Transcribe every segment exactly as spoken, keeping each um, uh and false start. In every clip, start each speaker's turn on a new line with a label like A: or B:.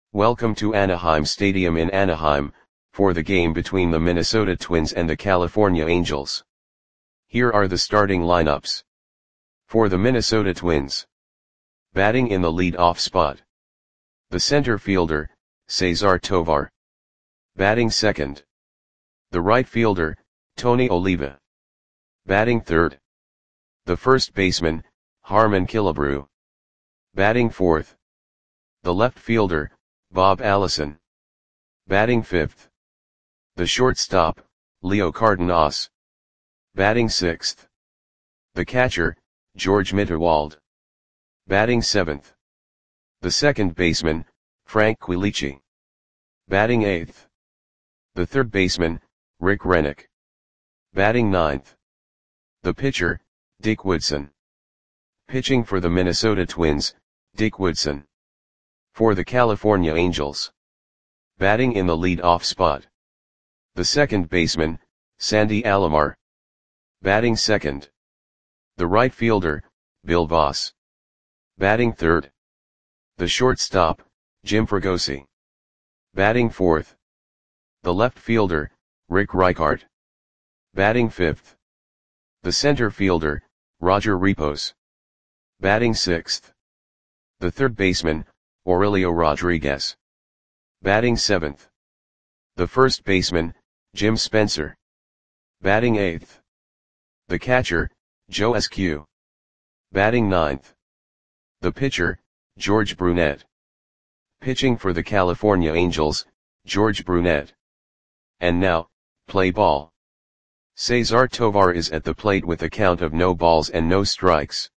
A: Welcome to Anaheim Stadium in Anaheim, for the game between the Minnesota Twins and the California Angels. Here are the starting lineups. For the Minnesota Twins. Batting in the lead-off spot. The center fielder, Cesar Tovar. Batting second. The right fielder, Tony Oliva. Batting third. The first baseman, Harmon Killebrew. Batting fourth. The left fielder, Bob Allison. Batting fifth. The shortstop, Leo Cardenas. Batting sixth. The catcher, George Mitterwald. Batting seventh. The second baseman, Frank Quilici. Batting eighth. The third baseman, Rick Rennick. Batting ninth. The pitcher, Dick Woodson. Pitching for the Minnesota Twins, Dick Woodson. For the California Angels. Batting in the lead-off spot. The second baseman, Sandy Alomar. Batting second. The right fielder, Bill Voss. Batting third. The shortstop, Jim Fregosi. Batting fourth. The left fielder, Rick Reichart. Batting fifth. The center fielder, Roger Repos. Batting sixth. The third baseman, Aurelio Rodriguez. Batting seventh. The first baseman, Jim Spencer. Batting eighth. The catcher, Joe Eskew. Batting ninth. The pitcher, George Brunette. Pitching for the California Angels, George Brunette. And now, play ball. Cesar Tovar is at the plate with a count of no balls and no strikes.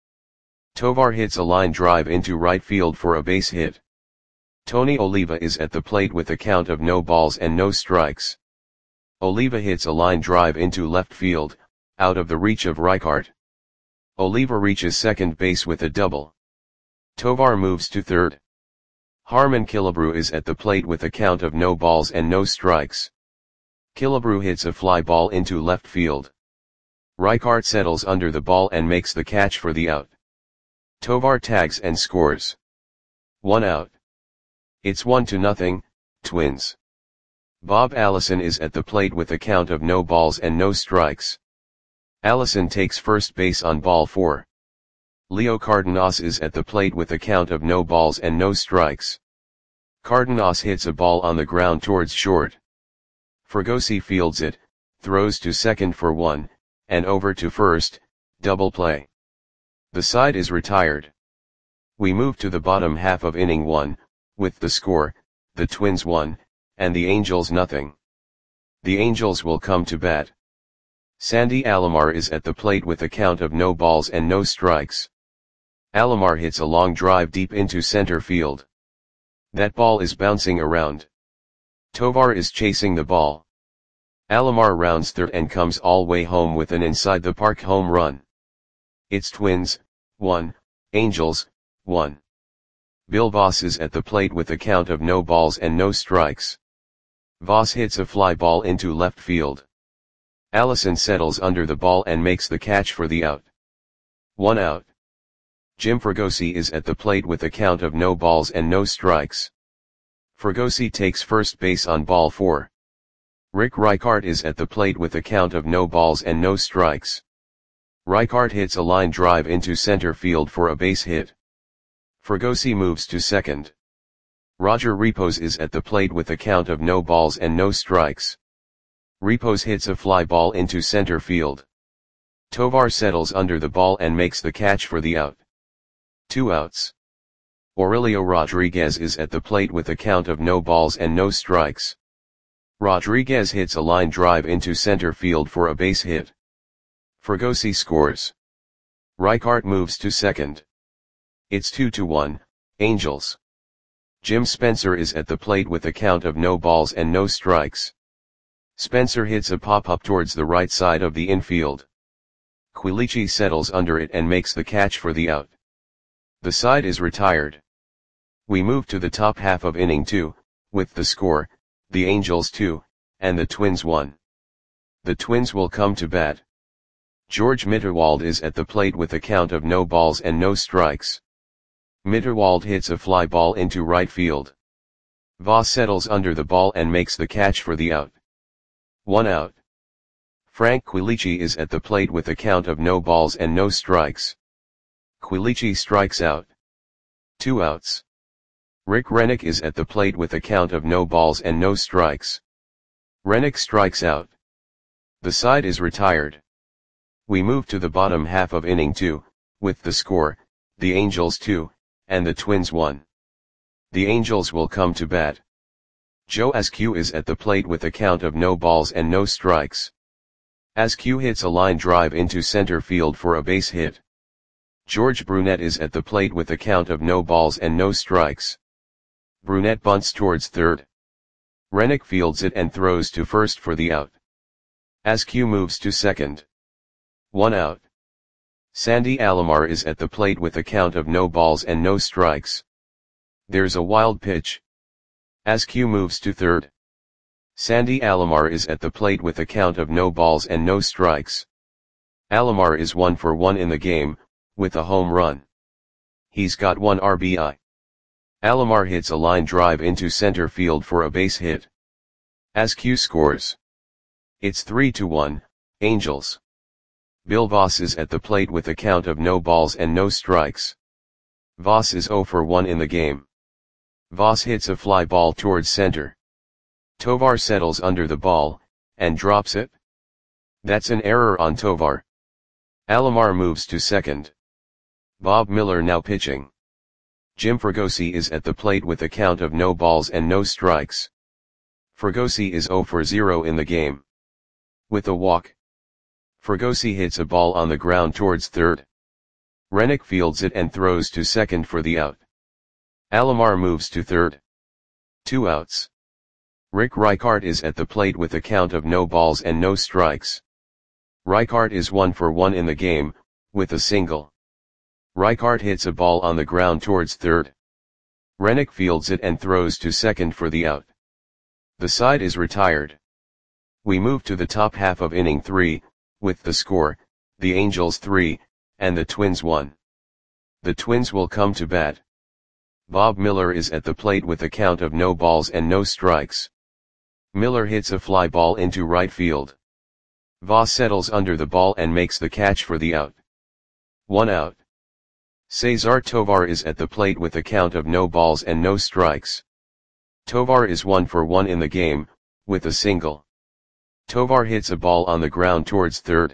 A: Tovar hits a line drive into right field for a base hit. Tony Oliva is at the plate with a count of no balls and no strikes. Oliva hits a line drive into left field, out of the reach of Reichart. Oliva reaches second base with a double. Tovar moves to third. Harmon Killebrew is at the plate with a count of no balls and no strikes. Killebrew hits a fly ball into left field. Reichart settles under the ball and makes the catch for the out. Tovar tags and scores. One out. It's one to nothing, Twins. Bob Allison is at the plate with a count of no balls and no strikes. Allison takes first base on ball four. Leo Cardenas is at the plate with a count of no balls and no strikes. Cardenas hits a ball on the ground towards short. Fregosi fields it, throws to second for one, and over to first, double play. The side is retired. We move to the bottom half of inning one, with the score, the Twins one, and the Angels nothing. The Angels will come to bat. Sandy Alomar is at the plate with a count of no balls and no strikes. Alomar hits a long drive deep into center field. That ball is bouncing around. Tovar is chasing the ball. Alomar rounds third and comes all way home with an inside the park home run. It's Twins, one, Angels, one. Bill Voss is at the plate with a count of no balls and no strikes. Voss hits a fly ball into left field. Allison settles under the ball and makes the catch for the out. One out. Jim Fregosi is at the plate with a count of no balls and no strikes. Fregosi takes first base on ball four. Rick Reichart is at the plate with a count of no balls and no strikes. Reichart hits a line drive into center field for a base hit. Fregosi moves to second. Roger Repos is at the plate with a count of no balls and no strikes. Repos hits a fly ball into center field. Tovar settles under the ball and makes the catch for the out. Two outs. Aurelio Rodriguez is at the plate with a count of no balls and no strikes. Rodriguez hits a line drive into center field for a base hit. Fregosi scores. Reichart moves to second. It's two to one, Angels. Jim Spencer is at the plate with a count of no balls and no strikes. Spencer hits a pop-up towards the right side of the infield. Quilici settles under it and makes the catch for the out. The side is retired. We move to the top half of inning two, with the score, the Angels two, and the Twins one. The Twins will come to bat. George Mitterwald is at the plate with a count of no balls and no strikes. Mitterwald hits a fly ball into right field. Voss settles under the ball and makes the catch for the out. One out. Frank Quilici is at the plate with a count of no balls and no strikes. Quilici strikes out. Two outs. Rick Rennick is at the plate with a count of no balls and no strikes. Rennick strikes out. The side is retired. We move to the bottom half of inning two, with the score, the Angels two, and the Twins one. The Angels will come to bat. Joe Askew is at the plate with a count of no balls and no strikes. Askew hits a line drive into center field for a base hit. George Brunette is at the plate with a count of no balls and no strikes. Brunette bunts towards third. Rennick fields it and throws to first for the out. Askew moves to second. One out. Sandy Alomar is at the plate with a count of no balls and no strikes. There's a wild pitch. Askew moves to third. Sandy Alomar is at the plate with a count of no balls and no strikes. Alomar is one for one in the game, with a home run. He's got one R B I. Alomar hits a line drive into center field for a base hit. Askew scores. It's three to one, Angels. Bill Voss is at the plate with a count of no balls and no strikes. Voss is zero for one in the game. Voss hits a fly ball towards center. Tovar settles under the ball, and drops it. That's an error on Tovar. Alomar moves to second. Bob Miller now pitching. Jim Fregosi is at the plate with a count of no balls and no strikes. Fregosi is zero for zero in the game. With a walk. Fregosi hits a ball on the ground towards third. Rennick fields it and throws to second for the out. Alomar moves to third. Two outs. Rick Reichart is at the plate with a count of no balls and no strikes. Reichart is one for one in the game, with a single. Reichart hits a ball on the ground towards third. Rennick fields it and throws to second for the out. The side is retired. We move to the top half of inning three, with the score, the Angels three, and the Twins one. The Twins will come to bat. Bob Miller is at the plate with a count of no balls and no strikes. Miller hits a fly ball into right field. Voss settles under the ball and makes the catch for the out. One out. Cesar Tovar is at the plate with a count of no balls and no strikes. Tovar is one for one in the game, with a single. Tovar hits a ball on the ground towards third.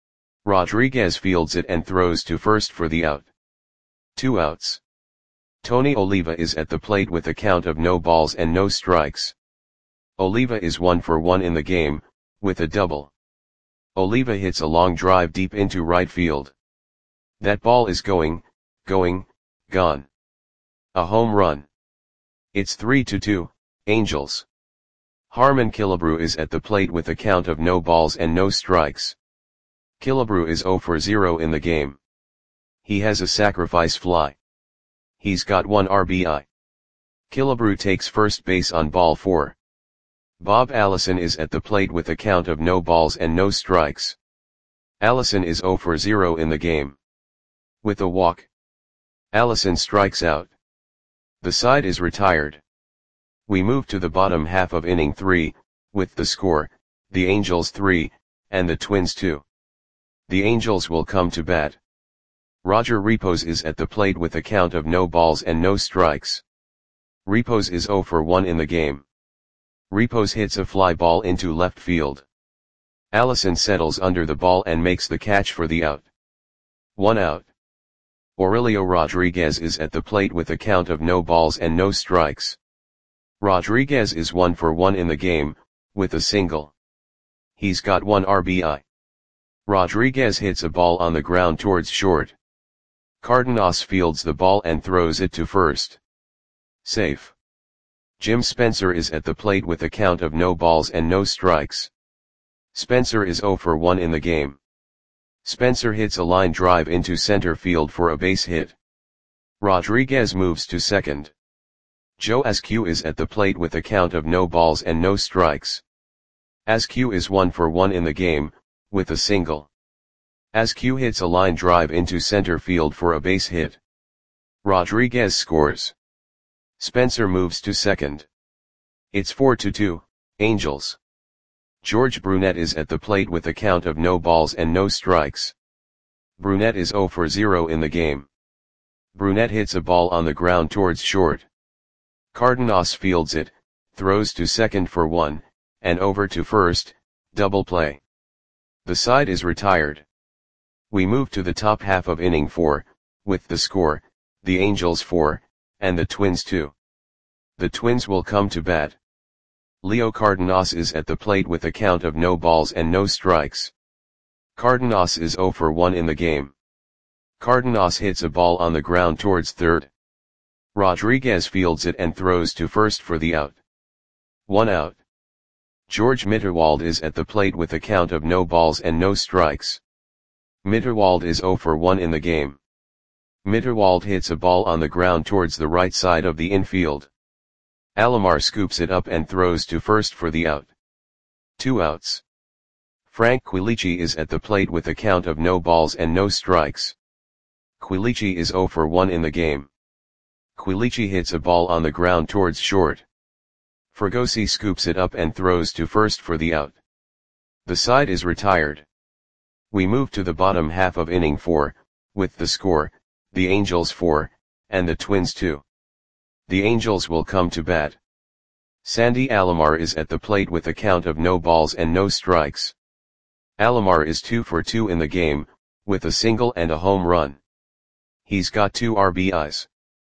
A: Rodriguez fields it and throws to first for the out. Two outs. Tony Oliva is at the plate with a count of no balls and no strikes. Oliva is one for one in the game, with a double. Oliva hits a long drive deep into right field. That ball is going, going, gone. A home run. It's three to two, Angels. Harmon Killebrew is at the plate with a count of no balls and no strikes. Killebrew is zero for zero in the game. He has a sacrifice fly. He's got one R B I. Killebrew takes first base on ball four. Bob Allison is at the plate with a count of no balls and no strikes. Allison is zero for zero in the game. With a walk. Allison strikes out. The side is retired. We move to the bottom half of inning three, with the score, the Angels three, and the Twins two. The Angels will come to bat. Roger Repos is at the plate with a count of no balls and no strikes. Repos is zero for one in the game. Repos hits a fly ball into left field. Allison settles under the ball and makes the catch for the out. One out. Aurelio Rodriguez is at the plate with a count of no balls and no strikes. Rodriguez is one for one in the game, with a single. He's got one R B I. Rodriguez hits a ball on the ground towards short. Cardenas fields the ball and throws it to first. Safe. Jim Spencer is at the plate with a count of no balls and no strikes. Spencer is zero for one in the game. Spencer hits a line drive into center field for a base hit. Rodriguez moves to second. Joe Askew is at the plate with a count of no balls and no strikes. Askew is one for one in the game, with a single. Askew hits a line drive into center field for a base hit. Rodriguez scores. Spencer moves to second. It's four to two, Angels. George Brunette is at the plate with a count of no balls and no strikes. Brunette is zero for zero in the game. Brunette hits a ball on the ground towards short. Cardenas fields it, throws to second for one, and over to first, double play. The side is retired. We move to the top half of inning four, with the score, the Angels four, and the Twins two. The Twins will come to bat. Leo Cardenas is at the plate with a count of no balls and no strikes. Cardenas is zero for one in the game. Cardenas hits a ball on the ground towards third. Rodriguez fields it and throws to first for the out. One out. George Mitterwald is at the plate with a count of no balls and no strikes. Mitterwald is zero for one in the game. Mitterwald hits a ball on the ground towards the right side of the infield. Alomar scoops it up and throws to first for the out. Two outs. Frank Quilici is at the plate with a count of no balls and no strikes. Quilici is zero for one in the game. Quilici hits a ball on the ground towards short. Fregosi scoops it up and throws to first for the out. The side is retired. We move to the bottom half of inning four, with the score, the Angels four, and the Twins two. The Angels will come to bat. Sandy Alomar is at the plate with a count of no balls and no strikes. Alomar is two for two in the game, with a single and a home run. He's got two R B Is.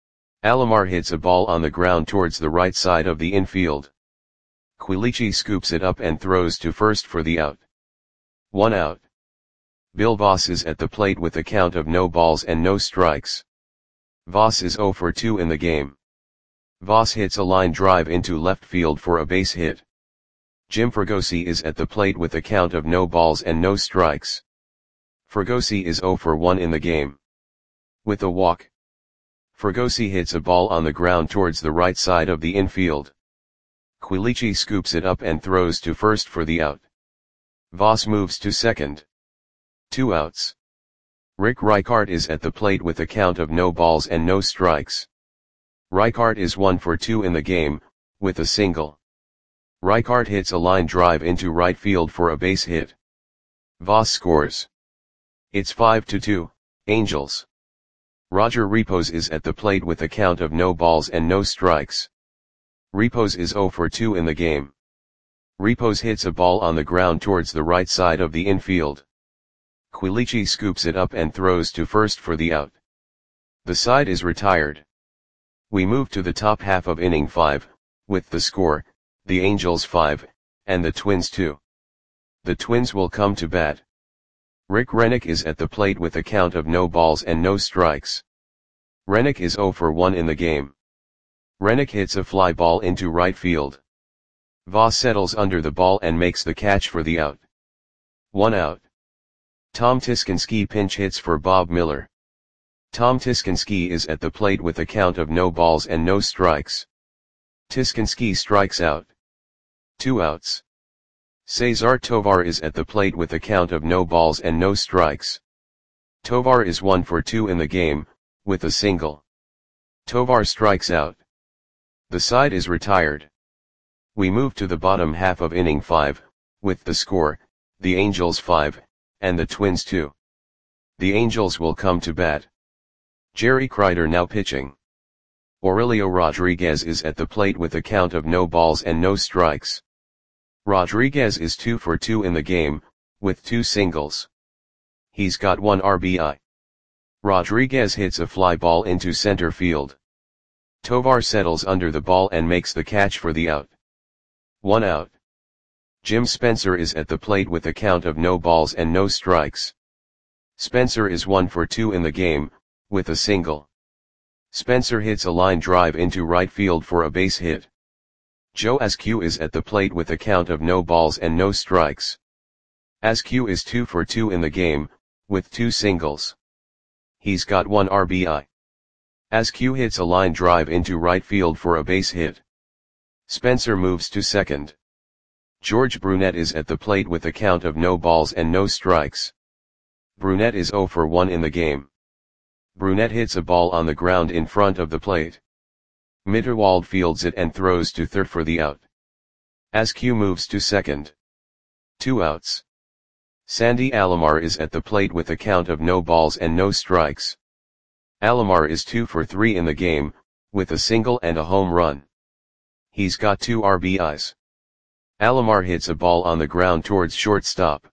A: Alomar hits a ball on the ground towards the right side of the infield. Quilici scoops it up and throws to first for the out. One out. Bill Voss is at the plate with a count of no balls and no strikes. Voss is zero for two in the game. Voss hits a line drive into left field for a base hit. Jim Fregosi is at the plate with a count of no balls and no strikes. Fregosi is zero for one in the game. With a walk. Fregosi hits a ball on the ground towards the right side of the infield. Quilici scoops it up and throws to first for the out. Voss moves to second. Two outs. Rick Reichart is at the plate with a count of no balls and no strikes. Reichart is one for two in the game, with a single. Reichart hits a line drive into right field for a base hit. Voss scores. It's five to two, Angels. Roger Repos is at the plate with a count of no balls and no strikes. Repos is zero for two in the game. Repos hits a ball on the ground towards the right side of the infield. Quilici scoops it up and throws to first for the out. The side is retired. We move to the top half of inning five, with the score, the Angels five, and the Twins two. The Twins will come to bat. Rick Rennick is at the plate with a count of no balls and no strikes. Rennick is zero for one in the game. Rennick hits a fly ball into right field. Voss settles under the ball and makes the catch for the out. One out. Tom Tiskinski pinch hits for Bob Miller. Tom Tiskinski is at the plate with a count of no balls and no strikes. Tiskinski strikes out. Two outs. Cesar Tovar is at the plate with a count of no balls and no strikes. Tovar is one for two in the game, with a single. Tovar strikes out. The side is retired. We move to the bottom half of inning five, with the score, the Angels five, and the Twins two. The Angels will come to bat. Jerry Kreider now pitching. Aurelio Rodriguez is at the plate with a count of no balls and no strikes. Rodriguez is two for two in the game, with two singles. He's got one R B I. Rodriguez hits a fly ball into center field. Tovar settles under the ball and makes the catch for the out. One out. Jim Spencer is at the plate with a count of no balls and no strikes. Spencer is one for two in the game, with a single. Spencer hits a line drive into right field for a base hit. Joe Askew is at the plate with a count of no balls and no strikes. Askew is two for two in the game, with two singles. He's got one R B I. Askew hits a line drive into right field for a base hit. Spencer moves to second. George Brunette is at the plate with a count of no balls and no strikes. Brunette is zero for one in the game. Brunette hits a ball on the ground in front of the plate. Mitterwald fields it and throws to third for the out. Askew moves to second. Two outs. Sandy Alomar is at the plate with a count of no balls and no strikes. Alomar is two for three in the game, with a single and a home run. He's got two R B Is. Alomar hits a ball on the ground towards shortstop.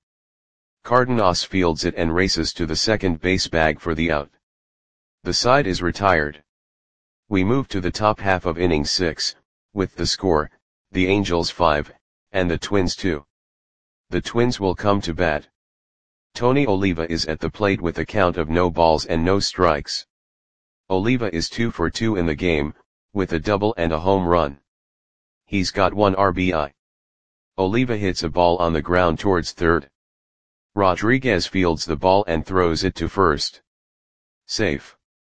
A: Cardenas fields it and races to the second base bag for the out. The side is retired. We move to the top half of inning six, with the score, the Angels five, and the Twins two. The Twins will come to bat. Tony Oliva is at the plate with a count of no balls and no strikes. Oliva is two for two in the game, with a double and a home run. He's got one R B I. Oliva hits a ball on the ground towards third. Rodriguez fields the ball and throws it to first. Safe.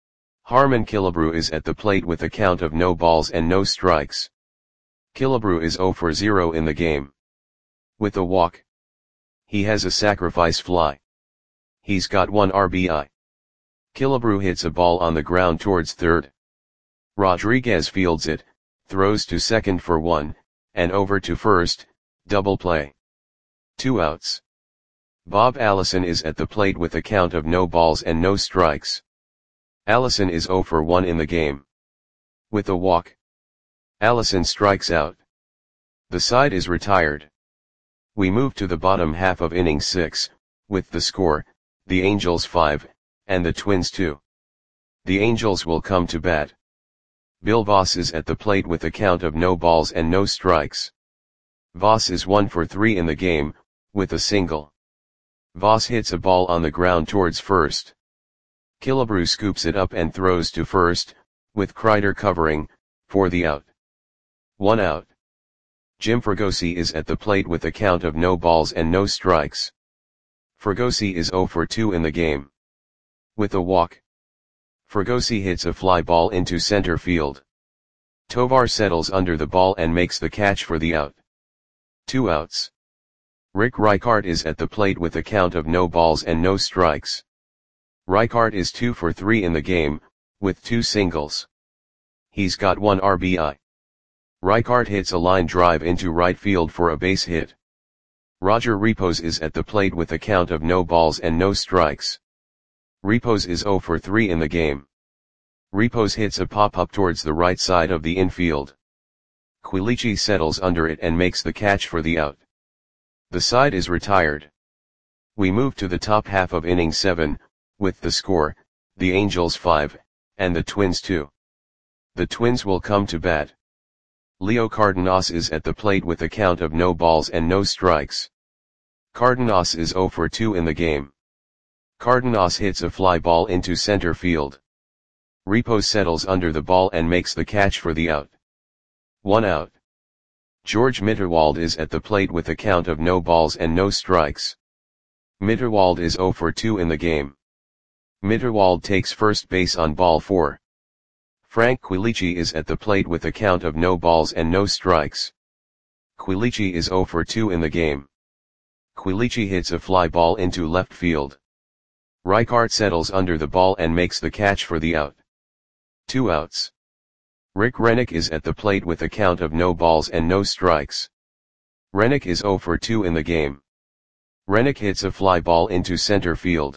A: Harmon Killebrew is at the plate with a count of no balls and no strikes. Killebrew is zero for zero in the game. With a walk. He has a sacrifice fly. He's got one R B I. Killebrew hits a ball on the ground towards third. Rodriguez fields it, throws to second for one, and over to first, double play. Two outs. Bob Allison is at the plate with a count of no balls and no strikes. Allison is zero for one in the game. With a walk. Allison strikes out. The side is retired. We move to the bottom half of inning six, with the score, the Angels five, and the Twins two. The Angels will come to bat. Bill Voss is at the plate with a count of no balls and no strikes. Voss is one for three in the game, with a single. Voss hits a ball on the ground towards first. Killebrew scoops it up and throws to first, with Kreider covering, for the out. One out. Jim Fregosi is at the plate with a count of no balls and no strikes. Fregosi is zero for two in the game. With a walk. Fregosi hits a fly ball into center field. Tovar settles under the ball and makes the catch for the out. Two outs. Rick Reichart is at the plate with a count of no balls and no strikes. Reichart is two for three in the game, with two singles. He's got one R B I. Reichart hits a line drive into right field for a base hit. Roger Repos is at the plate with a count of no balls and no strikes. Repos is zero for three in the game. Repos hits a pop-up towards the right side of the infield. Quilici settles under it and makes the catch for the out. The side is retired. We move to the top half of inning seven, with the score, the Angels five, and the Twins two. The Twins will come to bat. Leo Cardenas is at the plate with a count of no balls and no strikes. Cardenas is zero for two in the game. Cardenas hits a fly ball into center field. Repos settles under the ball and makes the catch for the out. One out. George Mitterwald is at the plate with a count of no balls and no strikes. Mitterwald is zero for two in the game. Mitterwald takes first base on ball four. Frank Quilici is at the plate with a count of no balls and no strikes. Quilici is zero for two in the game. Quilici hits a fly ball into left field. Reichart settles under the ball and makes the catch for the out. Two outs. Rick Rennick is at the plate with a count of no balls and no strikes. Rennick is zero for two in the game. Rennick hits a fly ball into center field.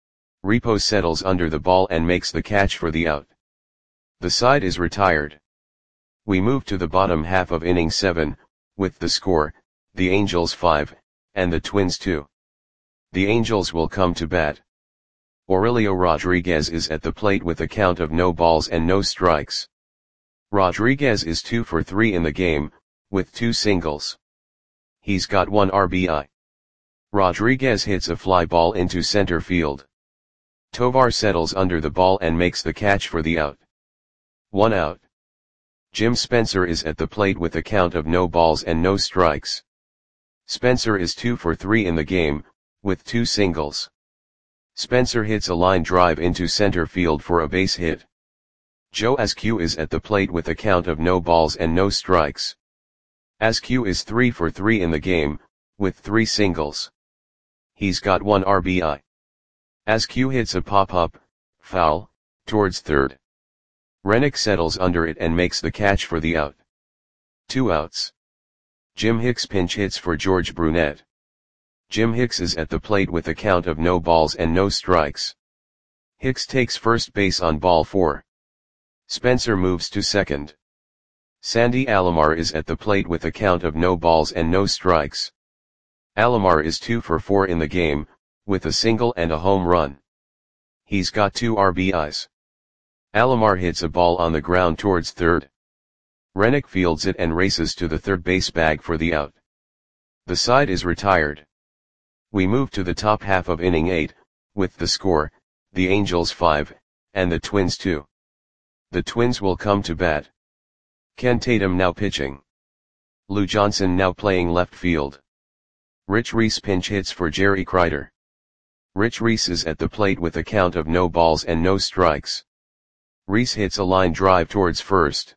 A: Repos settles under the ball and makes the catch for the out. The side is retired. We move to the bottom half of inning seven, with the score, the Angels five, and the Twins two. The Angels will come to bat. Aurelio Rodriguez is at the plate with a count of no balls and no strikes. Rodriguez is two for three in the game, with two singles. He's got one R B I. Rodriguez hits a fly ball into center field. Tovar settles under the ball and makes the catch for the out. One out. Jim Spencer is at the plate with a count of no balls and no strikes. Spencer is two for three in the game, with two singles. Spencer hits a line drive into center field for a base hit. Joe Askew is at the plate with a count of no balls and no strikes. Askew is three for three in the game, with three singles. He's got one R B I. Askew hits a pop-up, foul, towards third. Rennick settles under it and makes the catch for the out. Two outs. Jim Hicks pinch hits for George Brunette. Jim Hicks is at the plate with a count of no balls and no strikes. Hicks takes first base on ball four. Spencer moves to second. Sandy Alomar is at the plate with a count of no balls and no strikes. Alomar is two for four in the game, with a single and a home run. He's got two R B Is. Alomar hits a ball on the ground towards third. Rennick fields it and races to the third base bag for the out. The side is retired. We move to the top half of inning eight, with the score, the Angels five, and the Twins two. The Twins will come to bat. Ken Tatum now pitching. Lou Johnson now playing left field. Rich Reese pinch hits for Jerry Kreider. Rich Reese is at the plate with a count of no balls and no strikes. Reese hits a line drive towards first.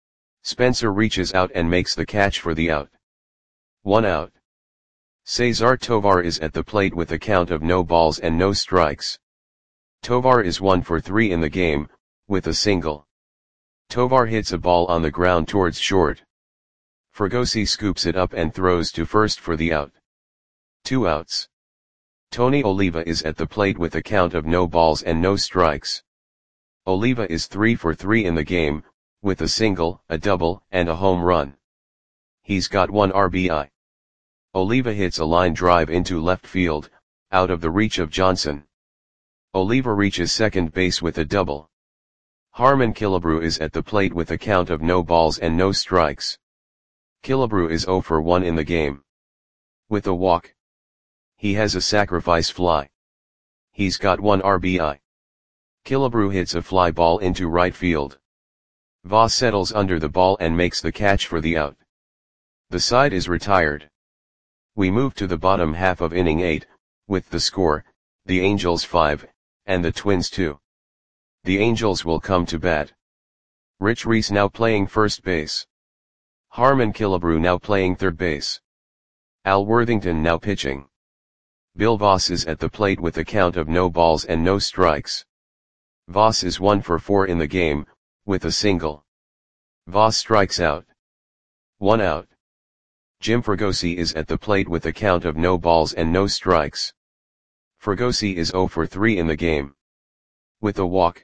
A: Spencer reaches out and makes the catch for the out. One out. Cesar Tovar is at the plate with a count of no balls and no strikes. Tovar is one for three in the game, with a single. Tovar hits a ball on the ground towards short. Fregosi scoops it up and throws to first for the out. Two outs. Tony Oliva is at the plate with a count of no balls and no strikes. Oliva is three for three in the game, with a single, a double, and a home run. He's got one R B I. Oliva hits a line drive into left field, out of the reach of Johnson. Oliva reaches second base with a double. Harmon Killebrew is at the plate with a count of no balls and no strikes. Killebrew is zero for one in the game. With a walk. He has a sacrifice fly. He's got one R B I. Killebrew hits a fly ball into right field. Voss settles under the ball and makes the catch for the out. The side is retired. We move to the bottom half of inning eight, with the score, the Angels five, and the Twins two. The Angels will come to bat. Rich Reese now playing first base. Harmon Killebrew now playing third base. Al Worthington now pitching. Bill Voss is at the plate with a count of no balls and no strikes. Voss is one for four in the game, with a single. Voss strikes out. One out. Jim Fregosi is at the plate with a count of no balls and no strikes. Fregosi is zero for three in the game. With a walk.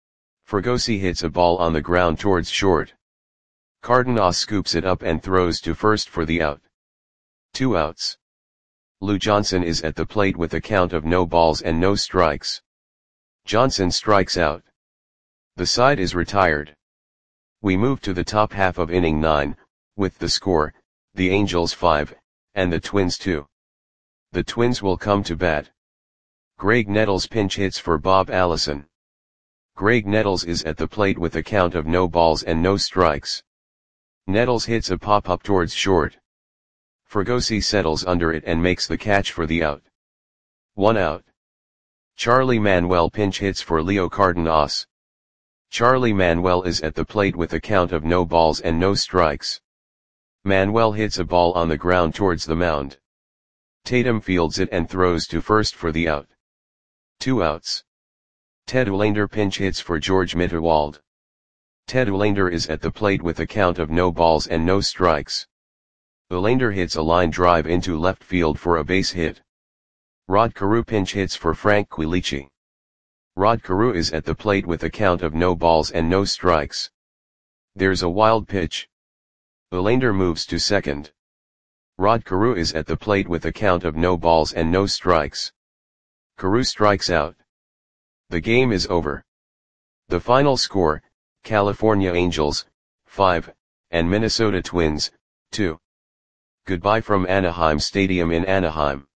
A: Fregosi hits a ball on the ground towards short. Cardenas scoops it up and throws to first for the out. Two outs. Lou Johnson is at the plate with a count of no balls and no strikes. Johnson strikes out. The side is retired. We move to the top half of inning nine, with the score, the Angels five, and the Twins two. The Twins will come to bat. Greg Nettles pinch hits for Bob Allison. Greg Nettles is at the plate with a count of no balls and no strikes. Nettles hits a pop-up towards short. Fregosi settles under it and makes the catch for the out. One out. Charlie Manuel pinch hits for Leo Cardenas. Charlie Manuel is at the plate with a count of no balls and no strikes. Manuel hits a ball on the ground towards the mound. Tatum fields it and throws to first for the out. Two outs. Ted Olander pinch hits for George Mitterwald. Ted Olander is at the plate with a count of no balls and no strikes. Olander hits a line drive into left field for a base hit. Rod Carew pinch hits for Frank Quilici. Rod Carew is at the plate with a count of no balls and no strikes. There's a wild pitch. Olander moves to second. Rod Carew is at the plate with a count of no balls and no strikes. Carew strikes out. The game is over. The final score, California Angels, five, and Minnesota Twins, two. Goodbye from Anaheim Stadium in Anaheim.